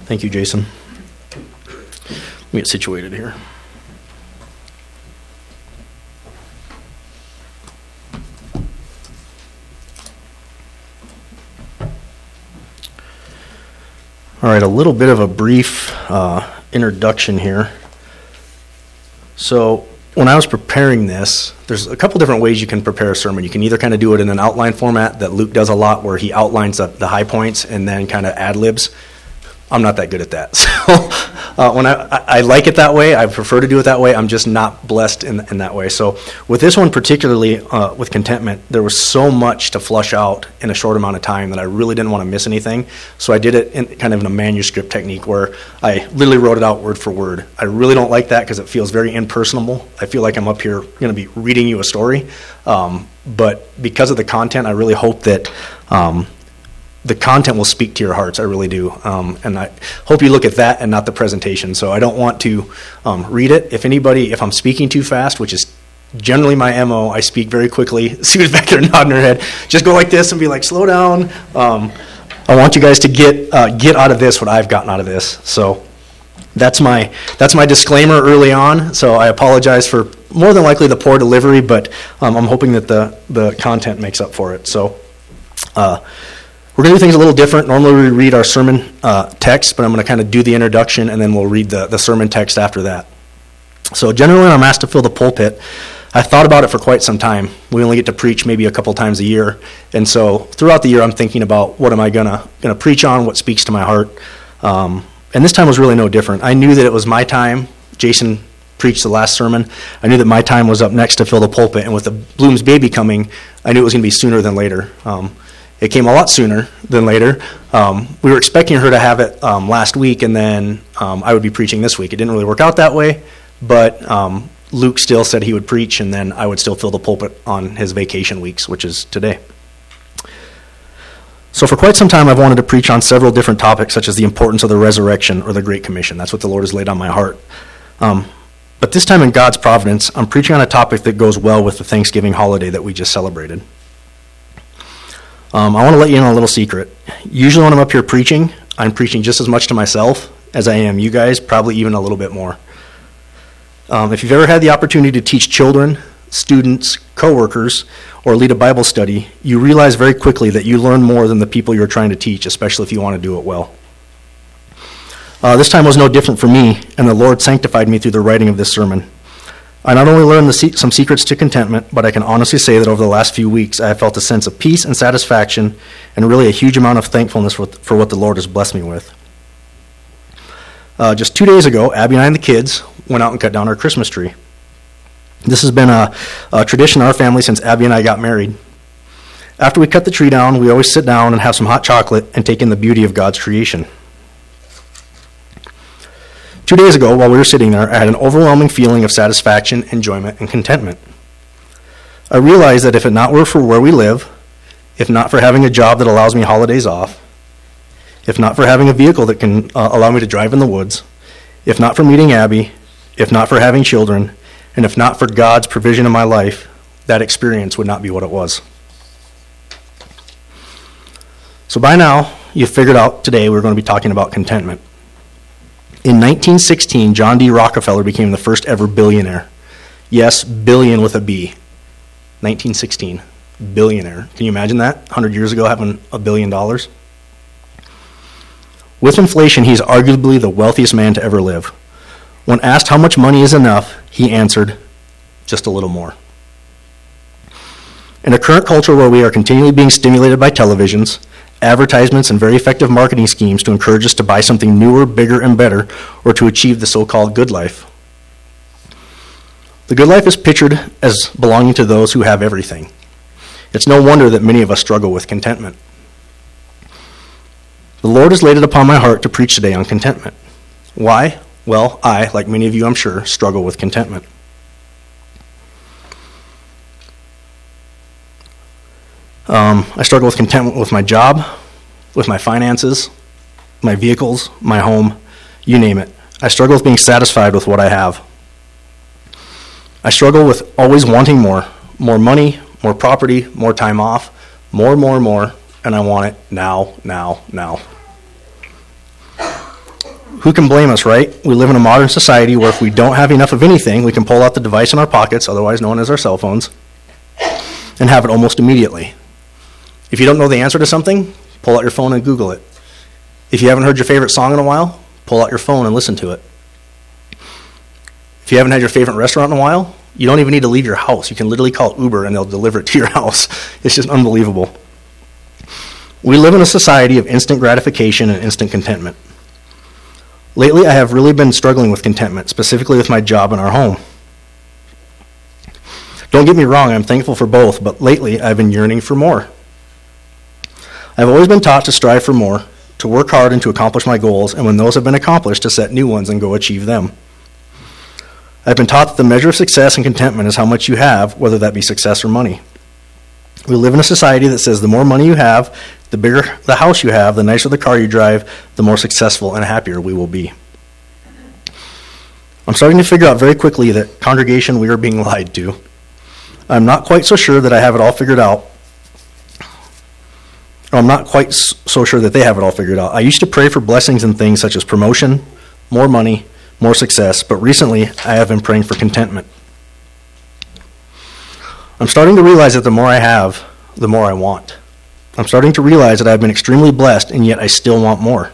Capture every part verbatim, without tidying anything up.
Thank you, Jason. Let me get situated here. All right, a little bit of a brief uh, introduction here. So when I was preparing this, there's a couple different ways you can prepare a sermon. You can either kind of do it in an outline format that Luke does a lot, where he outlines the, the high points and then kind of ad-libs. I'm not that good at that. So uh, when I, I, I like it that way, I prefer to do it that way. I'm just not blessed in, in that way. So with this one particularly, uh, with contentment, there was so much to flush out in a short amount of time that I really didn't want to miss anything. So I did it in kind of in a manuscript technique where I literally wrote it out word for word. I really don't like that because it feels very impersonal. I feel like I'm up here going to be reading you a story. Um, but because of the content, I really hope that um, the content will speak to your hearts. I really do. Um, and I hope you look at that and not the presentation. So I don't want to um, read it. If anybody, if I'm speaking too fast, which is generally my M O, I speak very quickly. Sue's back there nodding her head. Just go like this and be like, slow down. Um, I want you guys to get uh, get out of this what I've gotten out of this. So that's my that's my disclaimer early on. So I apologize for more than likely the poor delivery, but um, I'm hoping that the, the content makes up for it. So uh we're going to do things a little different. Normally we read our sermon uh, text, but I'm going to kind of do the introduction, and then we'll read the, the sermon text after that. So generally when I'm asked to fill the pulpit, I thought about it for quite some time. We only get to preach maybe a couple times a year, and so throughout the year I'm thinking about what am I going to going to preach on, what speaks to my heart. Um, and this time was really no different. I knew that it was my time. Jason preached the last sermon. I knew that my time was up next to fill the pulpit, and with the Bloom's baby coming, I knew it was going to be sooner than later. Um, It came a lot sooner than later. Um, we were expecting her to have it um, last week, and then um, I would be preaching this week. It didn't really work out that way, but um, Luke still said he would preach, and then I would still fill the pulpit on his vacation weeks, which is today. So for quite some time, I've wanted to preach on several different topics, such as the importance of the resurrection or the Great Commission. That's what the Lord has laid on my heart. Um, but this time in God's providence, I'm preaching on a topic that goes well with the Thanksgiving holiday that we just celebrated. Um, I want to let you in on a little secret. Usually when I'm up here preaching, I'm preaching just as much to myself as I am you guys, probably even a little bit more. Um, if you've ever had the opportunity to teach children, students, coworkers, or lead a Bible study, you realize very quickly that you learn more than the people you're trying to teach, especially if you want to do it well. Uh, this time was no different for me, and the Lord sanctified me through the writing of this sermon. I not only learned the se- some secrets to contentment, but I can honestly say that over the last few weeks, I have felt a sense of peace and satisfaction, and really a huge amount of thankfulness for, for what the Lord has blessed me with. Uh, just two days ago, Abby and I and the kids went out and cut down our Christmas tree. This has been a, a tradition in our family since Abby and I got married. After we cut the tree down, we always sit down and have some hot chocolate and take in the beauty of God's creation. Two days ago, while we were sitting there, I had an overwhelming feeling of satisfaction, enjoyment, and contentment. I realized that if it not were for where we live, if not for having a job that allows me holidays off, if not for having a vehicle that can uh, allow me to drive in the woods, if not for meeting Abby, if not for having children, and if not for God's provision in my life, that experience would not be what it was. So by now, you've figured out today we're going to be talking about contentment. In nineteen sixteen, John D. Rockefeller became the first ever billionaire. Yes, billion with a B. nineteen sixteen, billionaire. Can you imagine that? one hundred years ago having a billion dollars? With inflation, he's arguably the wealthiest man to ever live. When asked how much money is enough, he answered, just a little more. In a current culture where we are continually being stimulated by televisions, advertisements, and very effective marketing schemes to encourage us to buy something newer, bigger, and better, or to achieve the so-called good life. The good life is pictured as belonging to those who have everything. It's no wonder that many of us struggle with contentment. The Lord has laid it upon my heart to preach today on contentment. Why? Well, I, like many of you I'm sure, struggle with contentment. Um, I struggle with contentment with my job, with my finances, my vehicles, my home, you name it. I struggle with being satisfied with what I have. I struggle with always wanting more, more money, more property, more time off, more, more, more, and I want it now, now, now. Who can blame us, right? We live in a modern society where if we don't have enough of anything, we can pull out the device in our pockets, otherwise known as our cell phones, and have it almost immediately. If you don't know the answer to something, pull out your phone and Google it. If you haven't heard your favorite song in a while, pull out your phone and listen to it. If you haven't had your favorite restaurant in a while, you don't even need to leave your house. You can literally call Uber and they'll deliver it to your house. It's just unbelievable. We live in a society of instant gratification and instant contentment. Lately, I have really been struggling with contentment, specifically with my job and our home. Don't get me wrong, I'm thankful for both, but lately I've been yearning for more. I've always been taught to strive for more, to work hard and to accomplish my goals, and when those have been accomplished, to set new ones and go achieve them. I've been taught that the measure of success and contentment is how much you have, whether that be success or money. We live in a society that says the more money you have, the bigger the house you have, the nicer the car you drive, the more successful and happier we will be. I'm starting to figure out very quickly that, congregation, we are being lied to. I'm not quite so sure that I have it all figured out. Or I'm not quite so sure that they have it all figured out. I used to pray for blessings and things such as promotion, more money, more success, but recently I have been praying for contentment. I'm starting to realize that the more I have, the more I want. I'm starting to realize that I've been extremely blessed, and yet I still want more.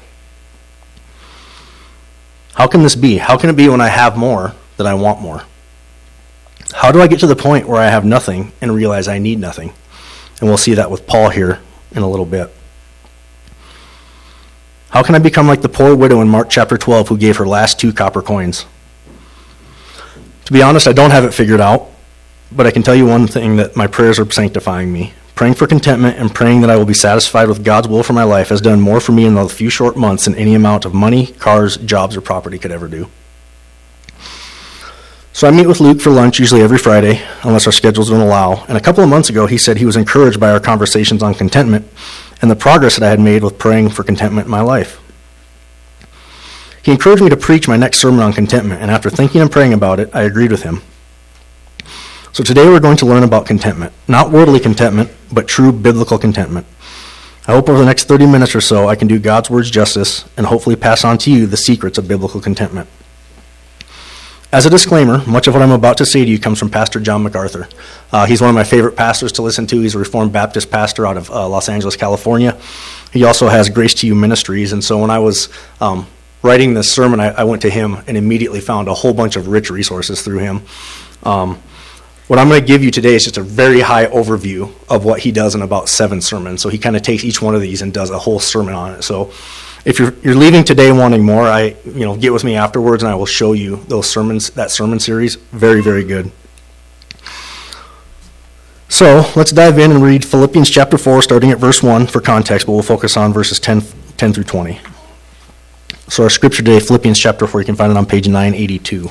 How can this be? How can it be when I have more that I want more? How do I get to the point where I have nothing and realize I need nothing? And we'll see that with Paul here in a little bit. How can I become like the poor widow in Mark chapter twelve who gave her last two copper coins? To be honest, I don't have it figured out, but I can tell you one thing, that my prayers are sanctifying me. Praying for contentment and praying that I will be satisfied with God's will for my life has done more for me in the few short months than any amount of money, cars, jobs, or property could ever do. So I meet with Luke for lunch usually every Friday, unless our schedules don't allow. And a couple of months ago, he said he was encouraged by our conversations on contentment and the progress that I had made with praying for contentment in my life. He encouraged me to preach my next sermon on contentment, and after thinking and praying about it, I agreed with him. So today we're going to learn about contentment. Not worldly contentment, but true biblical contentment. I hope over the next thirty minutes or so I can do God's words justice and hopefully pass on to you the secrets of biblical contentment. As a disclaimer, much of what I'm about to say to you comes from Pastor John MacArthur. Uh, he's one of my favorite pastors to listen to. He's a Reformed Baptist pastor out of uh, Los Angeles, California. He also has Grace to You Ministries, and so when I was um, writing this sermon, I, I went to him and immediately found a whole bunch of rich resources through him. Um, What I'm going to give you today is just a very high overview of what he does in about seven sermons. So he kind of takes each one of these and does a whole sermon on it. So if you're you're leaving today wanting more, I you know get with me afterwards and I will show you those sermons, that sermon series. Very, very good. So let's dive in and read Philippians chapter four, starting at verse one for context, but we'll focus on verses ten, ten through twenty. So our scripture today, Philippians chapter four, you can find it on page nine eighty-two.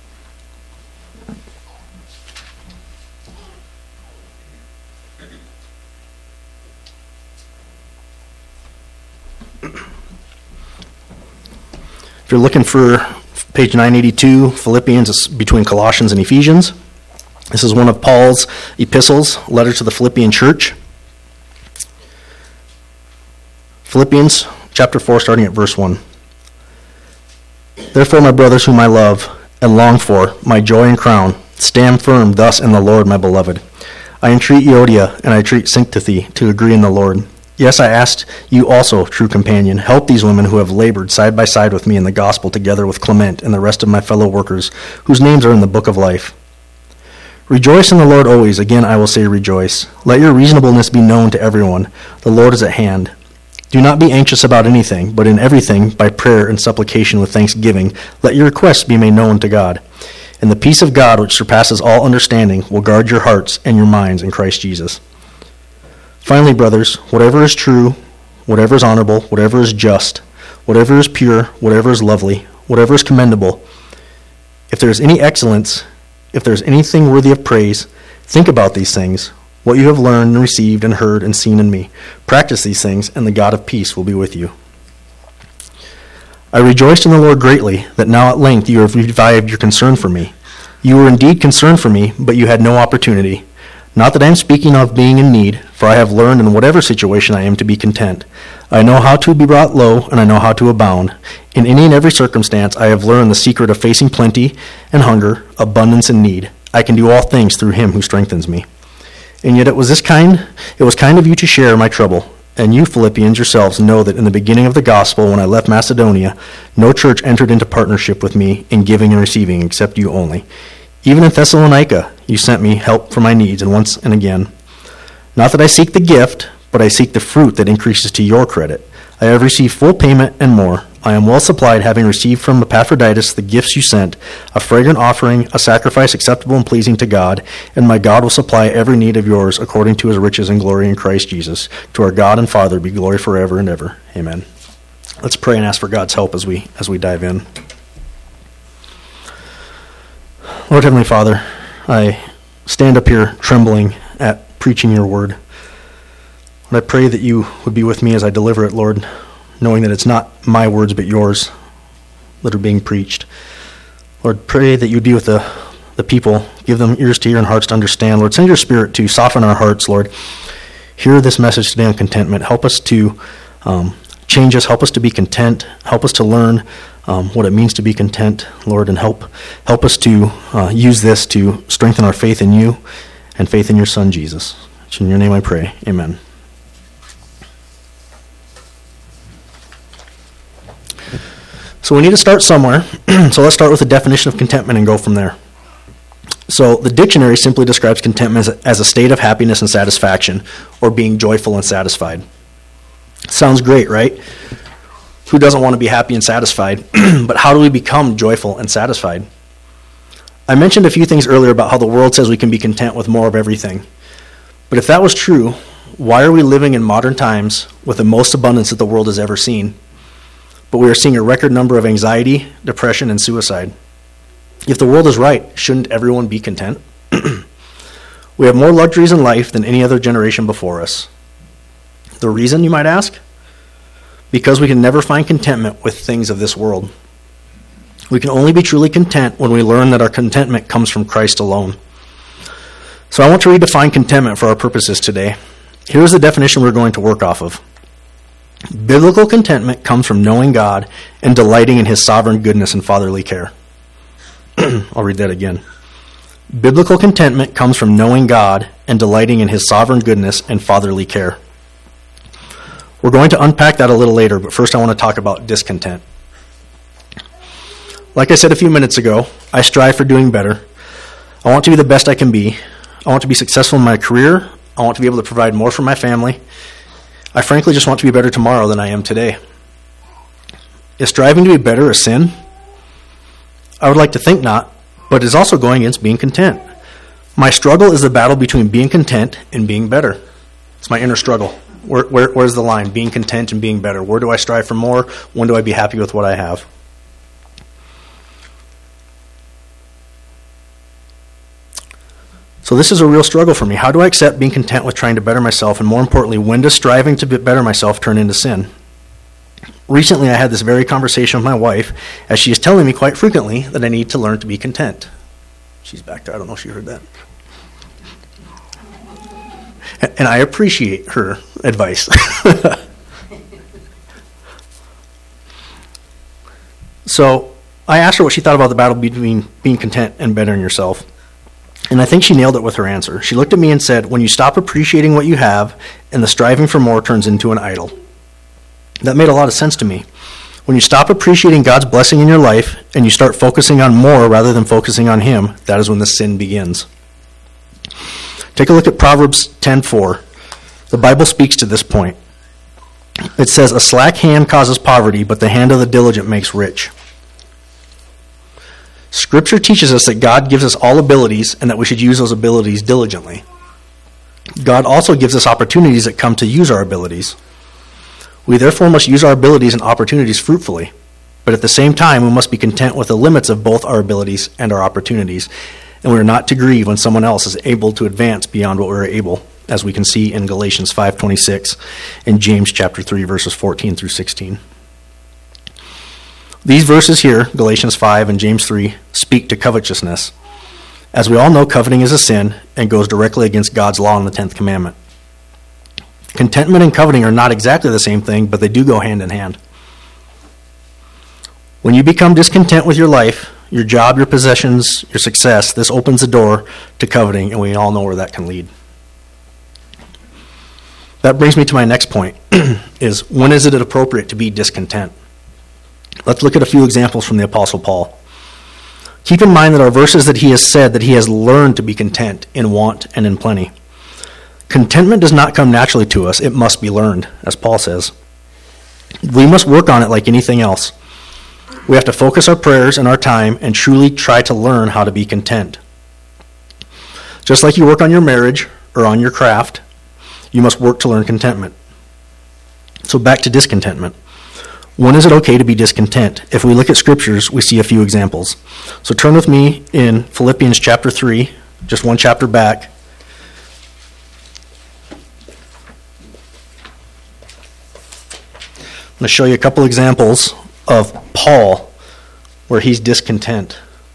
If you're looking for page nine eighty-two, Philippians is between Colossians and Ephesians. This is one of Paul's epistles, letter to the Philippian church. Philippians chapter four, starting at verse one. Therefore, my brothers whom I love and long for, my joy and crown, stand firm thus in the Lord, my beloved. I entreat Euodia and I entreat Syntyche to agree in the Lord. Yes, I asked you also, true companion, help these women who have labored side by side with me in the gospel together with Clement and the rest of my fellow workers, whose names are in the book of life. Rejoice in the Lord always. Again, I will say rejoice. Let your reasonableness be known to everyone. The Lord is at hand. Do not be anxious about anything, but in everything, by prayer and supplication with thanksgiving, let your requests be made known to God. And the peace of God, which surpasses all understanding, will guard your hearts and your minds in Christ Jesus. Finally, brothers, whatever is true, whatever is honorable, whatever is just, whatever is pure, whatever is lovely, whatever is commendable, if there is any excellence, if there is anything worthy of praise, think about these things, what you have learned and received and heard and seen in me. Practice these things, and the God of peace will be with you. I rejoiced in the Lord greatly that now at length you have revived your concern for me. You were indeed concerned for me, but you had no opportunity. Not that I am speaking of being in need, for I have learned in whatever situation I am to be content. I know how to be brought low, and I know how to abound. In any and every circumstance, I have learned the secret of facing plenty and hunger, abundance and need. I can do all things through him who strengthens me. And yet it was this kind, it was kind of you to share my trouble. And you, Philippians, yourselves know that in the beginning of the gospel, when I left Macedonia, no church entered into partnership with me in giving and receiving, except you only. Even in Thessalonica, you sent me help for my needs, and once and again. Not that I seek the gift, but I seek the fruit that increases to your credit. I have received full payment and more. I am well supplied, having received from Epaphroditus the gifts you sent, a fragrant offering, a sacrifice acceptable and pleasing to God, and my God will supply every need of yours according to his riches and glory in Christ Jesus. To our God and Father be glory forever and ever. Amen. Let's pray and ask for God's help as we as we dive in. Lord Heavenly Father, I stand up here trembling at preaching your word. Lord, I pray that you would be with me as I deliver it, Lord, knowing that it's not my words but yours that are being preached. Lord, pray that you'd be with the, the people, give them ears to hear and hearts to understand. Lord, send your Spirit to soften our hearts, Lord. Hear this message today on contentment. Help us to um, change us, help us to be content, help us to learn um, what it means to be content, Lord, and help help us to uh, use this to strengthen our faith in you and faith in your Son, Jesus. It's in your name I pray. Amen. So we need to start somewhere. So let's start with the definition of contentment and go from there. So the dictionary simply describes contentment as a, as a state of happiness and satisfaction, or being joyful and satisfied. Sounds great, right? Who doesn't want to be happy and satisfied? But how do we become joyful and satisfied? I mentioned a few things earlier about how the world says we can be content with more of everything. But if that was true, why are we living in modern times with the most abundance that the world has ever seen? But we are seeing a record number of anxiety, depression, and suicide. If the world is right, shouldn't everyone be content? We have more luxuries in life than any other generation before us. The reason, you might ask? Because we can never find contentment with things of this world. We can only be truly content when we learn that our contentment comes from Christ alone. So I want to redefine contentment for our purposes today. Here's the definition we're going to work off of. Biblical contentment comes from knowing God and delighting in his sovereign goodness and fatherly care. I'll read that again. Biblical contentment comes from knowing God and delighting in his sovereign goodness and fatherly care. We're going to unpack that a little later, but first I want to talk about discontent. Like I said a few minutes ago, I strive for doing better. I want to be the best I can be. I want to be successful in my career. I want to be able to provide more for my family. I frankly just want to be better tomorrow than I am today. Is striving to be better a sin? I would like to think not, but it's also going against being content. My struggle is the battle between being content and being better. It's my inner struggle. Where, where, where's the line? Being content and being better. Where do I strive for more? When do I be happy with what I have? So this is a real struggle for me. How do I accept being content with trying to better myself? And more importantly, when does striving to better myself turn into sin? Recently, I had this very conversation with my wife, as she is telling me quite frequently that I need to learn to be content. She's back there. I don't know if she heard that. And I appreciate her advice. So I asked her what she thought about the battle between being content and bettering yourself. And I think she nailed it with her answer. She looked at me and said, when you stop appreciating what you have and the striving for more turns into an idol. That made a lot of sense to me. When you stop appreciating God's blessing in your life and you start focusing on more rather than focusing on him, that is when the sin begins. Take a look at Proverbs ten four. The Bible speaks to this point. It says, a slack hand causes poverty, but the hand of the diligent makes rich. Scripture teaches us that God gives us all abilities and that we should use those abilities diligently. God also gives us opportunities that come to use our abilities. We therefore must use our abilities and opportunities fruitfully, but at the same time we must be content with the limits of both our abilities and our opportunities, and we are not to grieve when someone else is able to advance beyond what we are able, as we can see in Galatians five twenty-six and James chapter three verses fourteen through sixteen. These verses here, Galatians five and James three, speak to covetousness. As we all know, coveting is a sin and goes directly against God's law in the tenth commandment. Contentment and coveting are not exactly the same thing, but they do go hand in hand. When you become discontent with your life, your job, your possessions, your success, this opens the door to coveting, and we all know where that can lead. That brings me to my next point, is when is it appropriate to be discontent? Let's look at a few examples from the Apostle Paul. Keep in mind that our verses that he has said that he has learned to be content in want and in plenty. Contentment does not come naturally to us. It must be learned, as Paul says. We must work on it like anything else. We have to focus our prayers and our time and truly try to learn how to be content. Just like you work on your marriage or on your craft, you must work to learn contentment. So back to discontentment. When is it okay to be discontent? If we look at scriptures, we see a few examples. So turn with me in Philippians chapter three, just one chapter back. I'm going to show you a couple examples of Paul where he's discontent.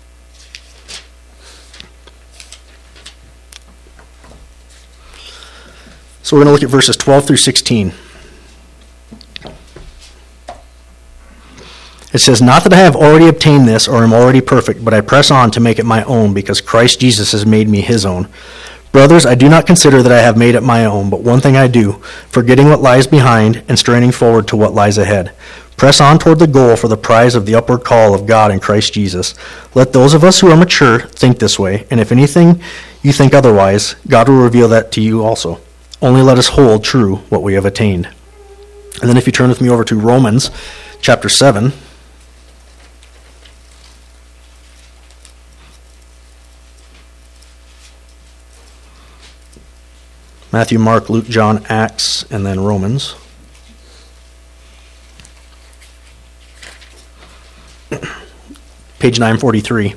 So we're going to look at verses twelve through sixteen. It says, "Not that I have already obtained this or am already perfect, but I press on to make it my own, because Christ Jesus has made me his own. Brothers, I do not consider that I have made it my own, but one thing I do, forgetting what lies behind and straining forward to what lies ahead. Press on toward the goal for the prize of the upward call of God in Christ Jesus. Let those of us who are mature think this way, and if anything you think otherwise, God will reveal that to you also. Only let us hold true what we have attained." And then if you turn with me over to Romans chapter seven. Matthew, Mark, Luke, John, Acts, and then Romans. Page nine forty-three.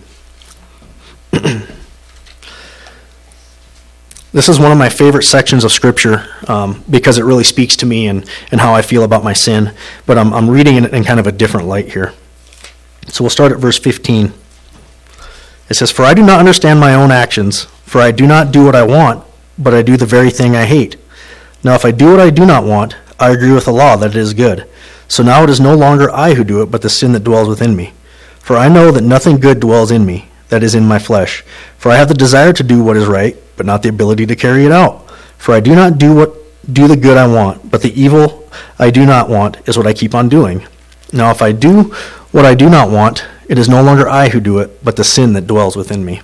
This is one of my favorite sections of Scripture um, because it really speaks to me and, and how I feel about my sin. But I'm, I'm reading it in kind of a different light here. So we'll start at verse fifteen. It says, "For I do not understand my own actions, for I do not do what I want, but I do the very thing I hate. Now if I do what I do not want, I agree with the law that it is good. So now it is no longer I who do it, but the sin that dwells within me. For I know that nothing good dwells in me, that is in my flesh. For I have the desire to do what is right, but not the ability to carry it out. For I do not do what do the good I want, but the evil I do not want is what I keep on doing. Now if I do what I do not want, it is no longer I who do it, but the sin that dwells within me."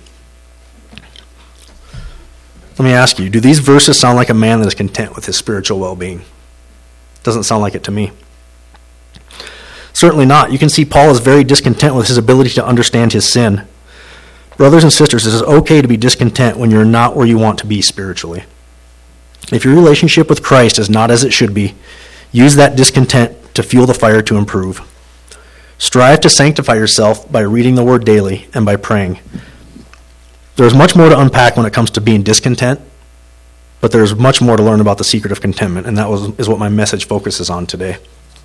Let me ask you, do these verses sound like a man that is content with his spiritual well-being? Doesn't sound like it to me. Certainly not. You can see Paul is very discontent with his ability to understand his sin. Brothers and sisters, it is okay to be discontent when you're not where you want to be spiritually. If your relationship with Christ is not as it should be, use that discontent to fuel the fire to improve. Strive to sanctify yourself by reading the Word daily and by praying. There's much more to unpack when it comes to being discontent, but there's much more to learn about the secret of contentment, and that was, is what my message focuses on today.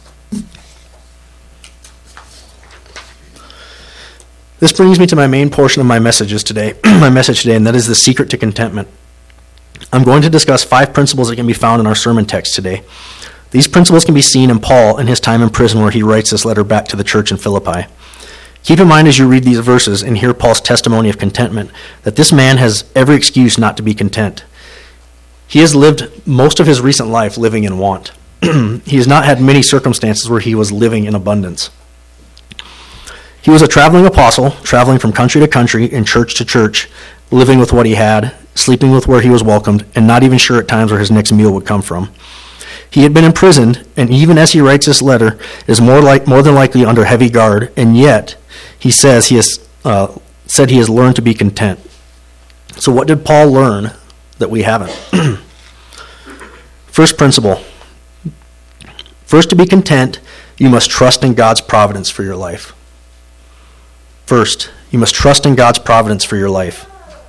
This brings me to my main portion of my messages today, my message today, and that is the secret to contentment. I'm going to discuss five principles that can be found in our sermon text today. These principles can be seen in Paul in his time in prison where he writes this letter back to the church in Philippi. Keep in mind as you read these verses and hear Paul's testimony of contentment that this man has every excuse not to be content. He has lived most of his recent life living in want. He has not had many circumstances where he was living in abundance. He was a traveling apostle, traveling from country to country and church to church, living with what he had, sleeping with where he was welcomed, and not even sure at times where his next meal would come from. He had been imprisoned, and even as he writes this letter, is more like more than likely under heavy guard, and yet he says he has uh, said he has learned to be content. So what did Paul learn that we haven't? First principle. First, to be content, you must trust in God's providence for your life. First, you must trust in God's providence for your life.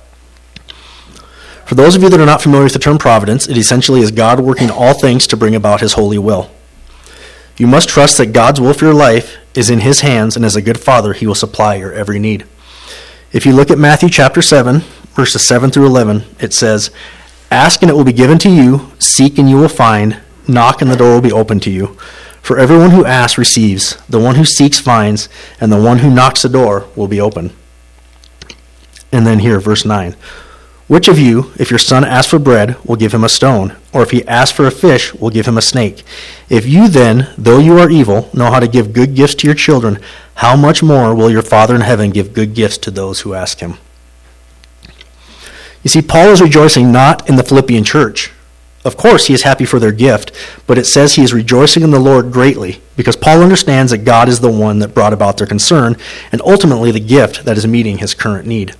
For those of you that are not familiar with the term providence, it essentially is God working all things to bring about his holy will. You must trust that God's will for your life is in his hands, and as a good father, he will supply your every need. If you look at Matthew chapter seven, verses seven through eleven, it says, "Ask and it will be given to you, seek and you will find, knock and the door will be opened to you. For everyone who asks receives, the one who seeks finds, and the one who knocks the door will be open." And then here, verse nine. "Which of you, if your son asks for bread, will give him a stone? Or if he asks for a fish, will give him a snake? If you then, though you are evil, know how to give good gifts to your children, how much more will your Father in heaven give good gifts to those who ask him?" You see, Paul is rejoicing not in the Philippian church. Of course, he is happy for their gift, but it says he is rejoicing in the Lord greatly, because Paul understands that God is the one that brought about their concern, and ultimately the gift that is meeting his current need.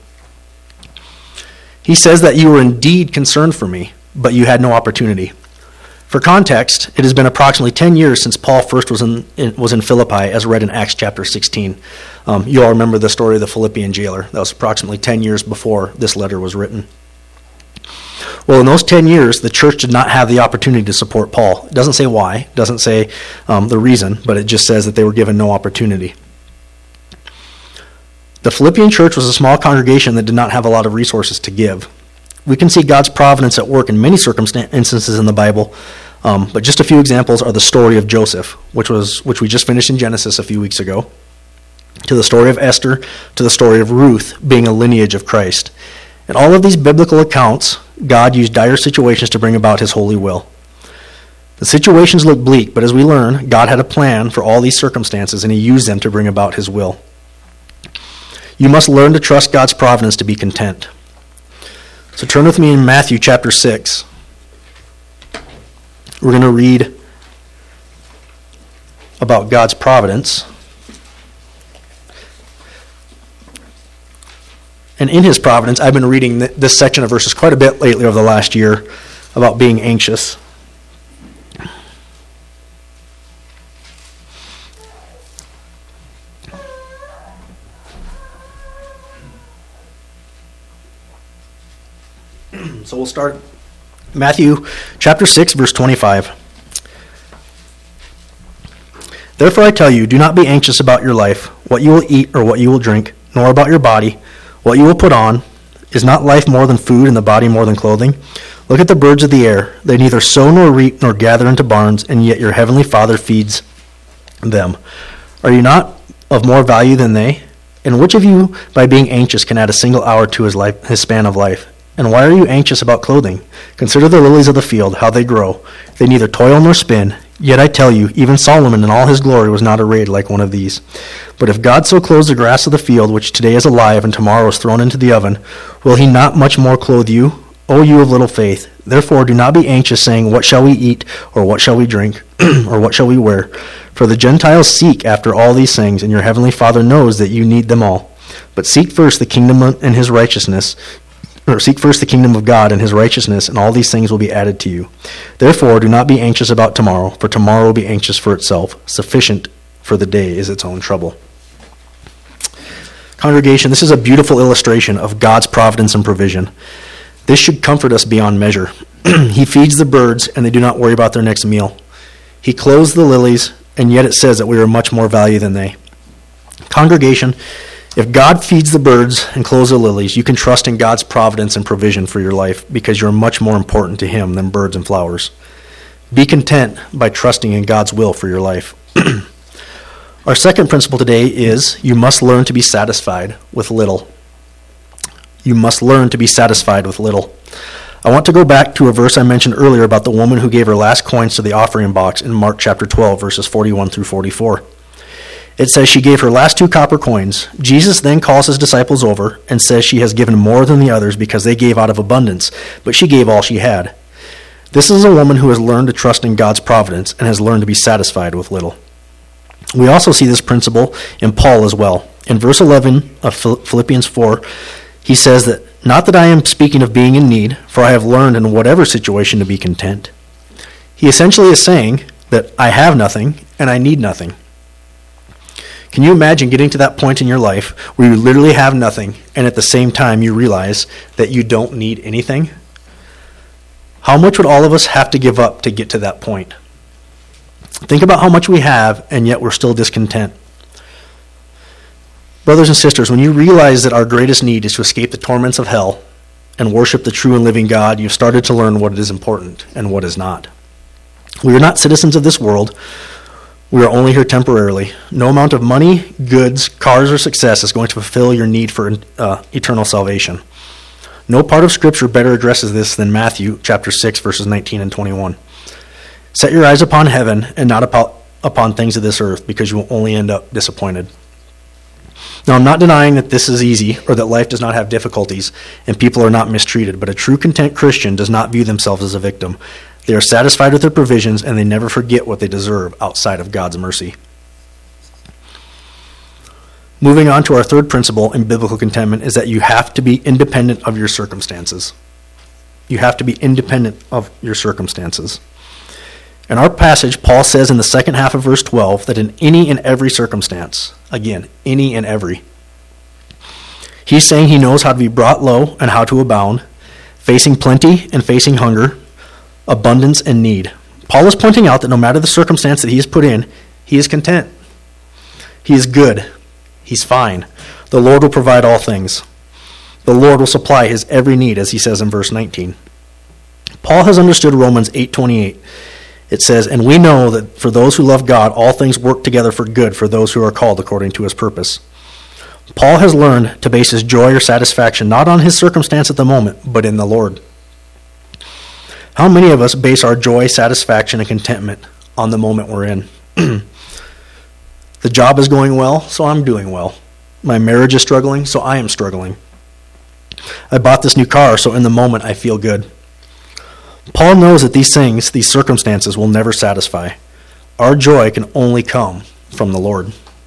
He says that you were indeed concerned for me, but you had no opportunity. For context, it has been approximately ten years since Paul first was in, in was in Philippi, as read in Acts chapter sixteen. Um, you all remember the story of the Philippian jailer. That was approximately ten years before this letter was written. Well, in those ten years, the church did not have the opportunity to support Paul. It doesn't say why, it doesn't say um, the reason, but it just says that they were given no opportunity. The Philippian church was a small congregation that did not have a lot of resources to give. We can see God's providence at work in many circumstances instances in the Bible, um, but just a few examples are the story of Joseph, which was which we just finished in Genesis a few weeks ago, to the story of Esther, to the story of Ruth being a lineage of Christ. In all of these biblical accounts, God used dire situations to bring about his holy will. The situations look bleak, but as we learn, God had a plan for all these circumstances, and he used them to bring about his will. You must learn to trust God's providence to be content. So turn with me in Matthew chapter six. We're going to read about God's providence. And in his providence, I've been reading this section of verses quite a bit lately over the last year about being anxious. So we'll start Matthew chapter six, verse twenty-five. "Therefore I tell you, do not be anxious about your life, what you will eat or what you will drink, nor about your body, what you will put on. Is not life more than food and the body more than clothing? Look at the birds of the air. They neither sow nor reap nor gather into barns, and yet your heavenly Father feeds them. Are you not of more value than they? And which of you, by being anxious, can add a single hour to his life, his span of life? And why are you anxious about clothing? Consider the lilies of the field, how they grow. They neither toil nor spin. Yet I tell you, even Solomon in all his glory was not arrayed like one of these. But if God so clothes the grass of the field, which today is alive and tomorrow is thrown into the oven, will he not much more clothe you, O you of little faith? Therefore do not be anxious, saying, what shall we eat, or what shall we drink, or what shall we wear? For the Gentiles seek after all these things, and your heavenly Father knows that you need them all. But seek first the kingdom and his righteousness, or seek first the kingdom of God and his righteousness, and all these things will be added to you. Therefore, do not be anxious about tomorrow, for tomorrow will be anxious for itself. Sufficient for the day is its own trouble." Congregation, this is a beautiful illustration of God's providence and provision. This should comfort us beyond measure. He feeds the birds, and they do not worry about their next meal. He clothes the lilies, and yet it says that we are much more value than they. Congregation, if God feeds the birds and clothes the lilies, you can trust in God's providence and provision for your life because you're much more important to him than birds and flowers. Be content by trusting in God's will for your life. Our second principle today is you must learn to be satisfied with little. You must learn to be satisfied with little. I want to go back to a verse I mentioned earlier about the woman who gave her last coins to the offering box in Mark chapter twelve, verses forty-one through forty-four. It says she gave her last two copper coins. Jesus then calls his disciples over and says she has given more than the others because they gave out of abundance, but she gave all she had. This is a woman who has learned to trust in God's providence and has learned to be satisfied with little. We also see this principle in Paul as well. In verse eleven of Philippians four, he says that, "Not that I am speaking of being in need, for I have learned in whatever situation to be content." He essentially is saying that I have nothing and I need nothing. Can you imagine getting to that point in your life where you literally have nothing and at the same time you realize that you don't need anything? How much would all of us have to give up to get to that point? Think about how much we have and yet we're still discontent. Brothers and sisters, when you realize that our greatest need is to escape the torments of hell and worship the true and living God, you've started to learn what is important and what is not. We are not citizens of this world. We are only here temporarily. No amount of money, goods, cars, or success is going to fulfill your need for uh, eternal salvation. No part of Scripture better addresses this than Matthew chapter six, verses nineteen and twenty-one. Set your eyes upon heaven and not upon, upon things of this earth, because you will only end up disappointed. Now, I'm not denying that this is easy or that life does not have difficulties and people are not mistreated, but a true content Christian does not view themselves as a victim. They are satisfied with their provisions and they never forget what they deserve outside of God's mercy. Moving on to our third principle in biblical contentment is that you have to be independent of your circumstances. You have to be independent of your circumstances. In our passage, Paul says in the second half of verse twelve that in any and every circumstance, again, any and every, he's saying he knows how to be brought low and how to abound, facing plenty and facing hunger, abundance and need. Paul is pointing out that no matter the circumstance that he is put in, he is content. He is good. He's fine. The Lord will provide all things. The Lord will supply his every need, as he says in verse nineteen. Paul has understood Romans eight twenty-eight. It says, and we know that for those who love God, all things work together for good for those who are called according to his purpose. Paul has learned to base his joy or satisfaction not on his circumstance at the moment, but in the Lord. How many of us base our joy, satisfaction, and contentment on the moment we're in? The job is going well, so I'm doing well. My marriage is struggling, so I am struggling. I bought this new car, so in the moment I feel good. Paul knows that these things, these circumstances, will never satisfy. Our joy can only come from the Lord.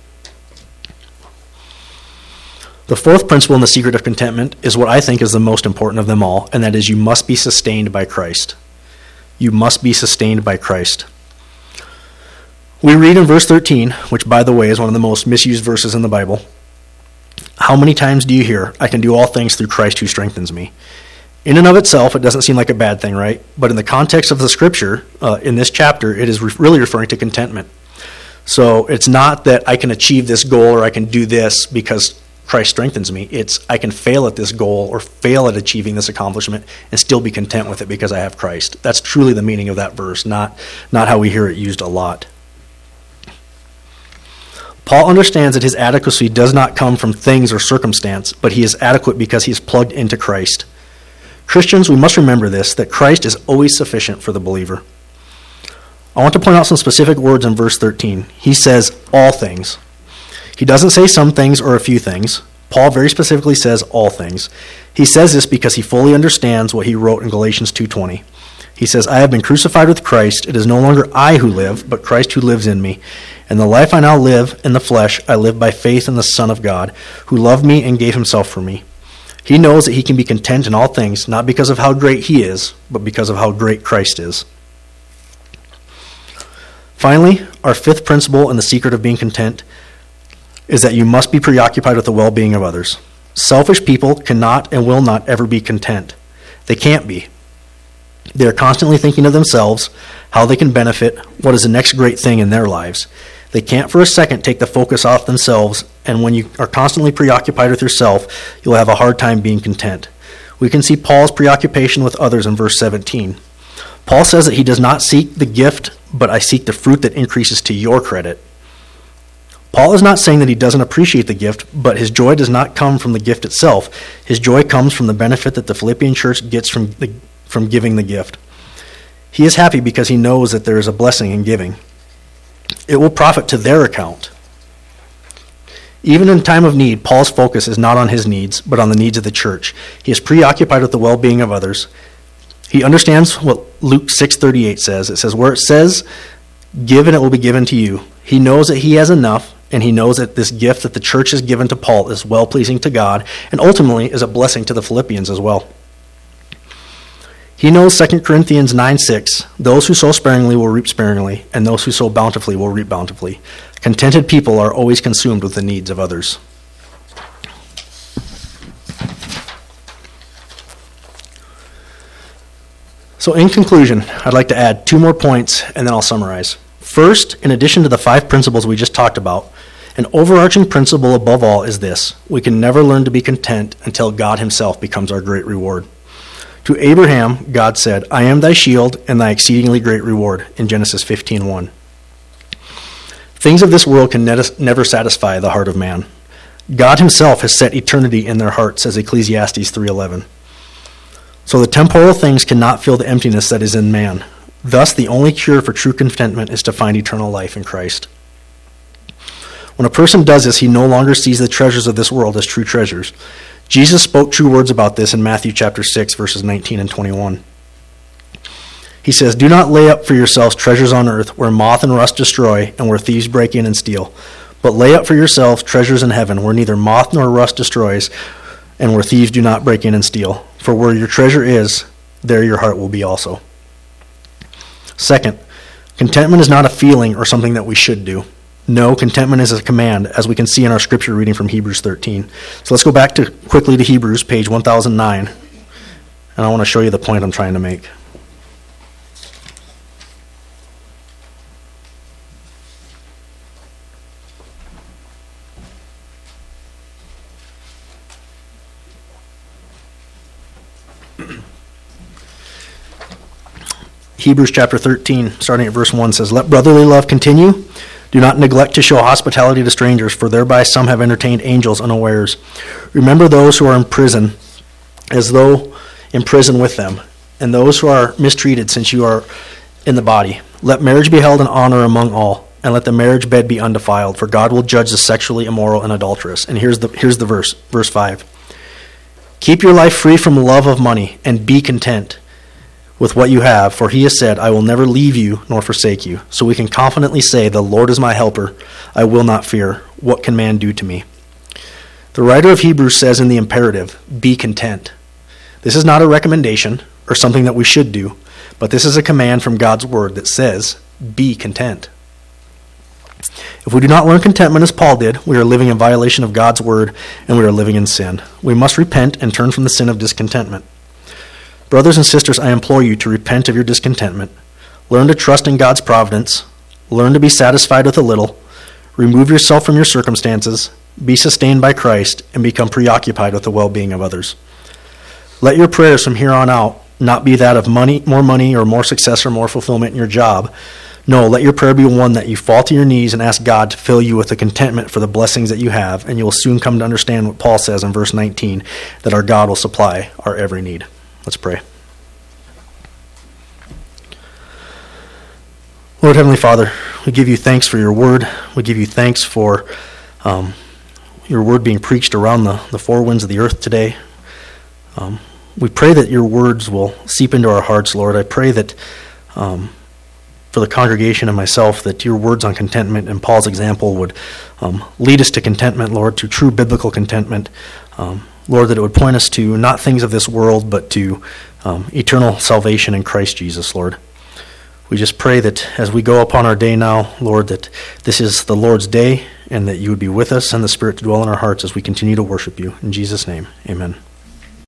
The fourth principle in the secret of contentment is what I think is the most important of them all, and that is you must be sustained by Christ. You must be sustained by Christ. We read in verse thirteen, which by the way is one of the most misused verses in the Bible, how many times do you hear, I can do all things through Christ who strengthens me? In and of itself, it doesn't seem like a bad thing, right? But in the context of the Scripture, uh, in this chapter, it is re- really referring to contentment. So it's not that I can achieve this goal or I can do this because Christ strengthens me. It's I can fail at this goal or fail at achieving this accomplishment and still be content with it because I have Christ. That's truly the meaning of that verse, not, not how we hear it used a lot. Paul understands that his adequacy does not come from things or circumstance, but he is adequate because he is plugged into Christ. Christians, we must remember this, that Christ is always sufficient for the believer. I want to point out some specific words in verse thirteen. He says all things. He doesn't say some things or a few things. Paul very specifically says all things. He says this because he fully understands what he wrote in Galatians two twenty. He says, I have been crucified with Christ. It is no longer I who live, but Christ who lives in me. And the life I now live in the flesh, I live by faith in the Son of God, who loved me and gave himself for me. He knows that he can be content in all things, not because of how great he is, but because of how great Christ is. Finally, our fifth principle in the secret of being content is that you must be preoccupied with the well-being of others. Selfish people cannot and will not ever be content. They can't be. They are constantly thinking of themselves, how they can benefit, what is the next great thing in their lives. They can't for a second take the focus off themselves, and when you are constantly preoccupied with yourself, you'll have a hard time being content. We can see Paul's preoccupation with others in verse seventeen. Paul says that he does not seek the gift, but I seek the fruit that increases to your credit. Paul is not saying that he doesn't appreciate the gift, but his joy does not come from the gift itself. His joy comes from the benefit that the Philippian church gets from the, from giving the gift. He is happy because he knows that there is a blessing in giving. It will profit to their account. Even in time of need, Paul's focus is not on his needs, but on the needs of the church. He is preoccupied with the well-being of others. He understands what Luke six thirty-eight says. It says, where it says, give and it will be given to you. He knows that he has enough, and he knows that this gift that the church has given to Paul is well-pleasing to God, and ultimately is a blessing to the Philippians as well. He knows Second Corinthians nine six, those who sow sparingly will reap sparingly, and those who sow bountifully will reap bountifully. Contented people are always consumed with the needs of others. So in conclusion, I'd like to add two more points, and then I'll summarize. First, in addition to the five principles we just talked about, An overarching principle above all is this: we can never learn to be content until God himself becomes our great reward. To Abraham, God said, I am thy shield and thy exceedingly great reward, in Genesis fifteen one. Things of this world can never satisfy the heart of man. God himself has set eternity in their hearts, as Ecclesiastes three eleven. So the temporal things cannot fill the emptiness that is in man. Thus, the only cure for true contentment is to find eternal life in Christ. When a person does this, he no longer sees the treasures of this world as true treasures. Jesus spoke true words about this in Matthew chapter six, verses nineteen and twenty-one. He says, do not lay up for yourselves treasures on earth where moth and rust destroy and where thieves break in and steal. But lay up for yourselves treasures in heaven where neither moth nor rust destroys and where thieves do not break in and steal. For where your treasure is, there your heart will be also. Second, contentment is not a feeling or something that we should do. No, contentment is a command, as we can see in our scripture reading from Hebrews thirteen. So let's go back to quickly to Hebrews, page one thousand nine, and I want to show you the point I'm trying to make. Hebrews chapter thirteen, starting at verse one, says, let brotherly love continue. Do not neglect to show hospitality to strangers, for thereby some have entertained angels unawares. Remember those who are in prison, as though in prison with them, and those who are mistreated, since you are in the body. Let marriage be held in honor among all, and let the marriage bed be undefiled, for God will judge the sexually immoral and adulterous. And here's the here's the verse, verse five. Keep your life free from love of money, and be content with what you have, for he has said, I will never leave you nor forsake you. So we can confidently say, the Lord is my helper, I will not fear. What can man do to me? The writer of Hebrews says in the imperative, be content. This is not a recommendation or something that we should do, but this is a command from God's word that says, be content. If we do not learn contentment as Paul did, we are living in violation of God's word and we are living in sin. We must repent and turn from the sin of discontentment. Brothers and sisters, I implore you to repent of your discontentment. Learn to trust in God's providence. Learn to be satisfied with a little. Remove yourself from your circumstances. Be sustained by Christ and become preoccupied with the well-being of others. Let your prayers from here on out not be that of money, more money or more success or more fulfillment in your job. No, let your prayer be one that you fall to your knees and ask God to fill you with the contentment for the blessings that you have, and you will soon come to understand what Paul says in verse nineteen, that our God will supply our every need. Let's pray. Lord Heavenly Father, we give you thanks for your word. We give you thanks for um, your word being preached around the, the four winds of the earth today. Um, we pray that your words will seep into our hearts, Lord. I pray that um, for the congregation and myself, that your words on contentment and Paul's example would um, lead us to contentment, Lord, to true biblical contentment. Um, Lord, that it would point us to not things of this world, but to um, eternal salvation in Christ Jesus, Lord. We just pray that as we go upon our day now, Lord, that this is the Lord's day and that you would be with us and the Spirit to dwell in our hearts as we continue to worship you. In Jesus' name, amen.